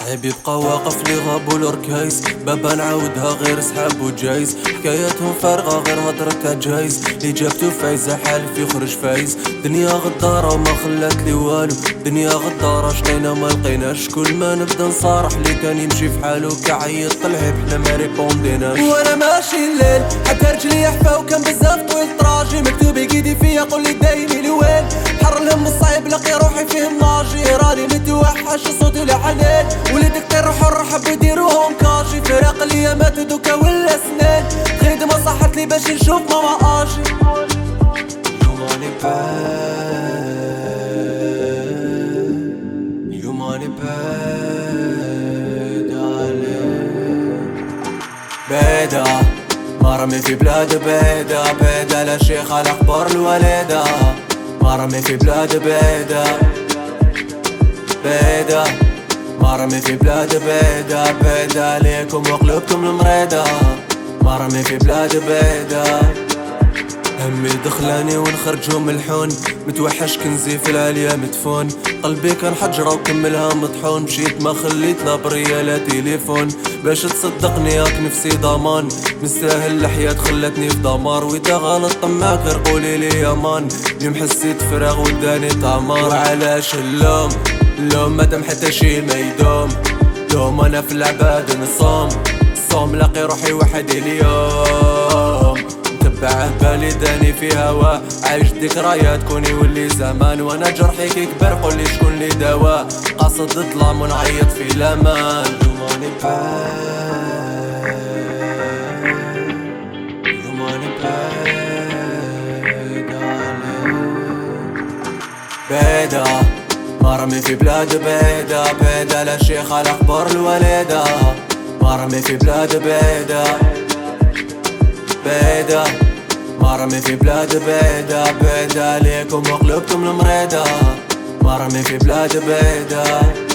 صاحب يبقى واقف لي غاب والركايس، بابا نعاودها غير سحاب وجايز، حكاياتهم فارغة غير هضرتها جايز، اللي جابتو فايزة حالف يخرج فايز. دنيا غدارة وما خلات لي والو، دنيا غدارة شقينا ما لقيناش، كل ما نبدا نصارح اللي كان يمشي في حالو كعيط طلعب حنا ما ريبونديناش. وانا ماشي الليل حتى رجلي يحفى وكان بزاف طويل طراجي، مكتوب يقيدي فيا قول لي دايني لوين، حر الهم الصعيب لقي روحي فيه ناجي، راني متوحش صوتي لحنين، وليدك طيروحو نرحب ويديروهم كاشي، فراق الايامات دوكا ولا سنين، خدمة صحت لي باش نشوف ماما اجي. اليوم راني بعيد، اليوم راني بعيد عليك، بعيدة مرمي في بلاد بعيدة، بعيدة لا شيخ على اخبار الوالدة، مرمي في بلاد بعيدة بعيدة، مرمي في بلاد بعيدة، بعيدة عليكم وقلوبكم المريضة، مرمي في بلاد بعيدة. همي دخلاني ونخرجو ملحون، متوحش كنزي في العالية مدفون، قلبي كان حجرة وكملها مطحون، مشيت ما خليت لا برية لا تليفون، باش تصدقني ياك نفسي ضمان، مستاهل الحياة خلتني في دمار، وإذا غلط طماك غير قولي لي يا مان، اليوم حسيت فراغ وداني تعمار. وعلاش اللوم اللوم مادام حتى شي ما يدوم، دوم انا في العباد نصوم، الصوم لاقي روحي وحدي اليوم، متبعه بالي داني في هوا، عايش ذكريات كوني يولي زمان، وانا جرحي كي كبر قولي شكون لي دوا، قاصد الظلام ونعيط في الامان. اليوم راني بعيد، اليوم راني بعيد عليك، بعيدة مرمي في بلاد بعيدة، بعيدة لا شيخ على اخبار الوالدة، مرمي في بلاد بعيدة بعيدة، مرمي في بلاد بعيدة، بعيدة عليكم وقلوبكم المريضة، مرمي في بلاد بعيدة.